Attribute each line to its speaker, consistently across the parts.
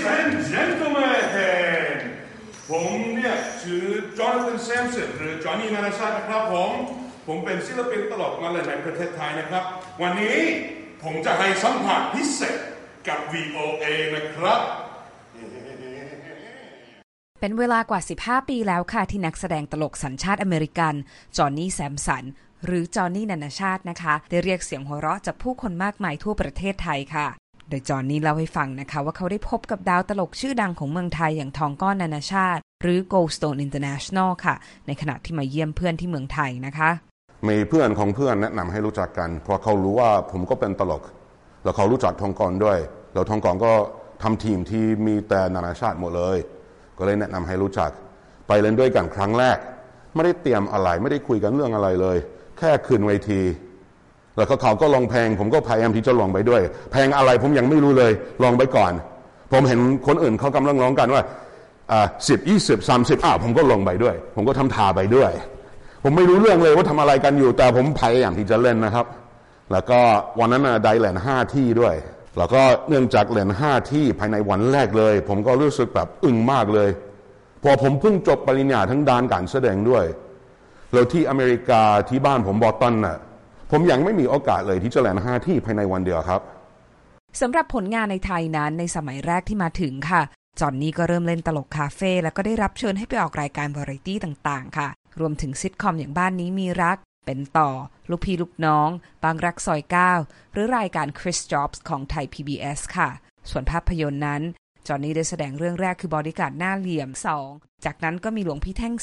Speaker 1: and gentlemen ผมเนี่ยชื่อจอห์นสันแซมสันหรือจอห์นนี่นานาชาตินะครับผมเป็นศิลปินตลกมาเลยในประเทศไทยนะครับวันนี้ผมจะให้สัมภาษณ์พิเศษกับ VOA นะครับ
Speaker 2: เป็นเวลากว่า15ปีแล้วค่ะที่นักแสดงตลกสัญชาติอเมริกันจอห์นนี่แซมสันหรือจอห์นนี่นานาชาตินะคะได้เรียกเสียงหัวเราะจากผู้คนมากมายทั่วประเทศไทยค่ะโดยจอห์นนี่เล่าให้ฟังนะคะว่าเขาได้พบกับดาวตลกชื่อดังของเมืองไทยอย่างทองก้อนนานาชาติหรือ Goldstone International ค่ะในขณะที่มาเยี่ยมเพื่อนที่เมืองไทยนะคะ
Speaker 3: มีเพื่อนของเพื่อนแนะนำให้รู้จักกันเพราะเขารู้ว่าผมก็เป็นตลกแล้วเขารู้จักทองก้อนด้วยแล้วทองก้อนก็ทำทีมที่มีแต่นานาชาติหมดเลยก็เลยแนะนำให้รู้จักไปเล่นด้วยกันครั้งแรกไม่ได้เตรียมอะไรไม่ได้คุยกันเรื่องอะไรเลยแค่ขึ้นเวทีแล้วเขาก็ลองเพลงผมก็พยายามที่จะลองไปด้วยเพลงอะไรผมยังไม่รู้เลยลองไปก่อนผมเห็นคนอื่นเขากำลังร้องกันว่า10 20 30ผมก็ลงไปด้วยผมก็ทำท่าไปด้วยผมไม่รู้เรื่องเลยว่าทำอะไรกันอยู่แต่ผมพยายามที่จะเล่นนะครับแล้วก็วันนั้นได้เล่น5ที่ด้วยแล้วก็เนื่องจากเล่น5ที่ภายในวันแรกเลยผมก็รู้สึกแบบอึ้งมากเลยพอผมเพิ่งจบปริญญาทั้งด้านการแสดงด้วยแล้วที่อเมริกาที่บ้านผมบอสตันน่ะผมยังไม่มีโอกาสเลยที่จะเล่น5ที่ภายในวันเดียวครับ
Speaker 2: สำหรับผลงานในไทยนั้นในสมัยแรกที่มาถึงค่ะจอห์นนี่ก็เริ่มเล่นตลกคาเฟ่แล้วก็ได้รับเชิญให้ไปออกรายการวาไรตี้ต่างๆค่ะรวมถึงซิทคอมอย่างบ้านนี้มีรักเป็นต่อลูกพี่ลูกน้องบางรักซอย9หรือรายการ Chris Jobs ของไทย PBS ค่ะส่วนภาพยนตร์นั้นจอห์นนี่ได้แสดงเรื่องแรกคือบอดี้การ์ดหน้าเหลี่ยม2จากนั้นก็มีหลวงพี่แท่ง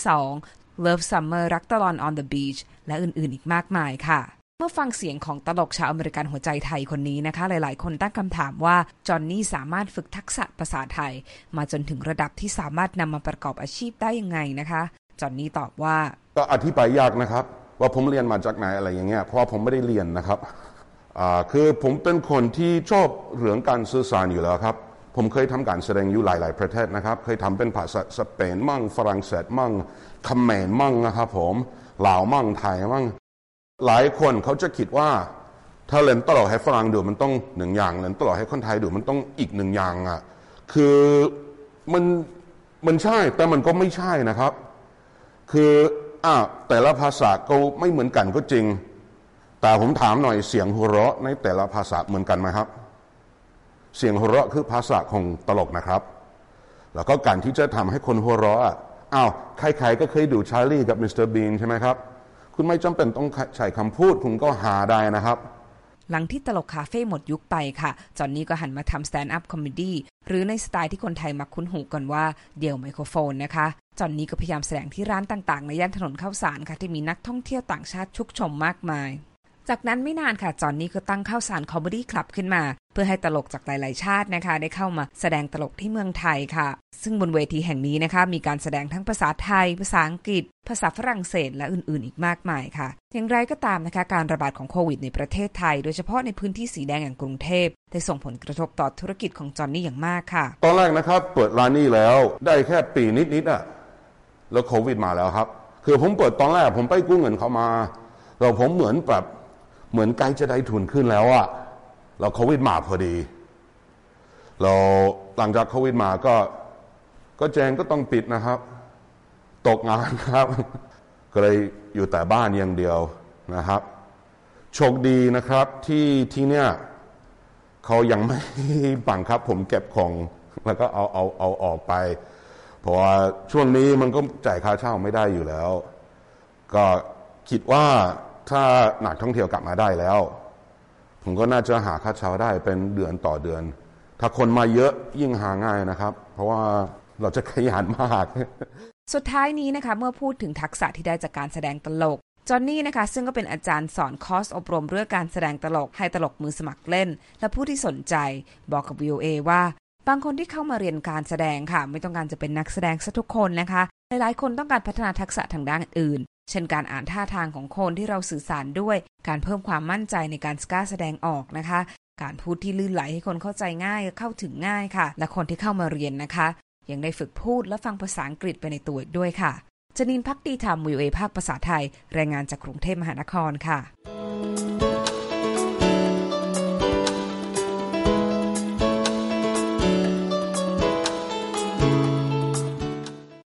Speaker 2: 2 Love Summer รักตลอน on the beach และอื่นๆอีกมากมายค่ะเมื่อฟังเสียงของตลกชาวอเมริกันหัวใจไทยคนนี้นะคะหลายๆคนตั้งคำถามว่าจอห์นนี่สามารถฝึกทักษะภาษาไทยมาจนถึงระดับที่สามารถนำมาประกอบอาชีพได้ยังไงนะคะจอห์นนี่ตอบว่า
Speaker 3: ก็อธิบายยากนะครับว่าผมเรียนมาจากไหนอะไรอย่างเงี้ยเพราะผมไม่ได้เรียนนะครับคือผมเป็นคนที่ชอบเรื่องการสื่อสารอยู่แล้วครับผมเคยทำการแสดงอยู่หลายๆประเทศนะครับเคยทำเป็นภาษาสเปนมั่งฝรั่งเศสมั่งเขมรมั่งนะครับผมลาวมั่งไทยมั่งหลายคนเขาจะคิดว่าถ้าเล่นตลกให้ฝรั่งดูมันต้องหนึ่งอย่างเล่นตลกให้คนไทยดูมันต้องอีกหนึ่งอย่างอ่ะคือมันใช่แต่มันก็ไม่ใช่นะครับคือแต่ละภาษาก็ไม่เหมือนกันก็จริงแต่ผมถามหน่อยเสียงหัวเราะในแต่ละภาษาเหมือนกันไหมครับเสียงหัวเราะคือภาษาของตลกนะครับแล้วก็การที่จะทำให้คนหัวเราะใครๆก็เคยดูชาร์ลีกับมิสเตอร์บีนใช่ไหมครับคุณไม่จำเป็นต้องใช้คำพูดคุณก็หาได้นะครับ
Speaker 2: หลังที่ตลกคาเฟ่หมดยุคไปค่ะจอห์นนี่ก็หันมาทำสแตนด์อัพคอมเมดี้หรือในสไตล์ที่คนไทยมักคุ้นหูกันว่าเดี่ยวไมโครโฟนนะคะจอห์นนี่ก็พยายามแสดงที่ร้านต่างๆในย่านถนนข้าวสารค่ะที่มีนักท่องเที่ยวต่างชาติชุกชมมากมายจากนั้นไม่นานค่ะจอห์นนี่ก็ตั้งข้าวสารคอมเมดี้คลับขึ้นมาเพื่อให้ตลกจากหลายๆชาตินะคะได้เข้ามาแสดงตลกที่เมืองไทยค่ะซึ่งบนเวทีแห่งนี้นะคะมีการแสดงทั้งภาษาไทยภาษาอังกฤษภาษาฝรั่งเศสและอื่นๆอีกมากมายค่ะอย่างไรก็ตามนะคะการระบาดของโควิดในประเทศไทยโดยเฉพาะในพื้นที่สีแดงอย่างกรุงเทพได้ส่งผลกระทบต่อธุรกิจของจอห์นนี่อย่างมากค่ะ
Speaker 3: ตอนแรกนะครับเปิดร้านนี้แล้วได้แค่ปีนิดๆแล้วโควิดมาแล้วครับคือผมเปิดตอนแรกผมไปกู้เงินเขามาแล้วผมเหมือนใกล้จะได้ทุนขึ้นแล้วแล้วโควิดมาพอดีเราหลังจากโควิดมาก็แจ้งก็ต้องปิดนะครับตกงานครับก็เลยอยู่แต่บ้านอย่างเดียวนะครับโชคดีนะครับที่เนี่ยเขายังไม่บังคับผมเก็บของแล้วก็เอาออกไปเพราะว่าช่วงนี้มันก็จ่ายค่าเช่าไม่ได้อยู่แล้วก็คิดว่าถ้านักท่องเที่ยวกลับมาได้แล้วผมก็น่าจะหาค่าเช่าได้เป็นเดือนต่อเดือนถ้าคนมาเยอะยิ่งหาง่ายนะครับเพราะว่าเราจะขยันมาก
Speaker 2: สุดท้ายนี้นะคะเมื่อพูดถึงทักษะที่ได้จากการแสดงตลกจอห์นนี่นะคะซึ่งก็เป็นอาจารย์สอนคอร์สอบรมเรื่องการแสดงตลกให้ตลกมือสมัครเล่นและผู้ที่สนใจบอกกับ VOA ว่าบางคนที่เข้ามาเรียนการแสดงค่ะไม่ต้องการจะเป็นนักแสดงซะทุกคนนะคะหลายๆคนต้องการพัฒนาทักษะทางด้านอื่นเช่นการอ่านท่าทางของคนที่เราสื่อสารด้วยการเพิ่มความมั่นใจในการกล้าแสดงออกนะคะการพูดที่ลื่นไหลให้คนเข้าใจง่ายเข้าถึงง่ายค่ะและคนที่เข้ามาเรียนนะคะยังได้ฝึกพูดและฟังภาษาอังกฤษไปในตัวด้วยค่ะจนิน ภักดีธรรม VOA ภาคภาษาไทยรายงานจากกรุงเทพมหานครค่ะ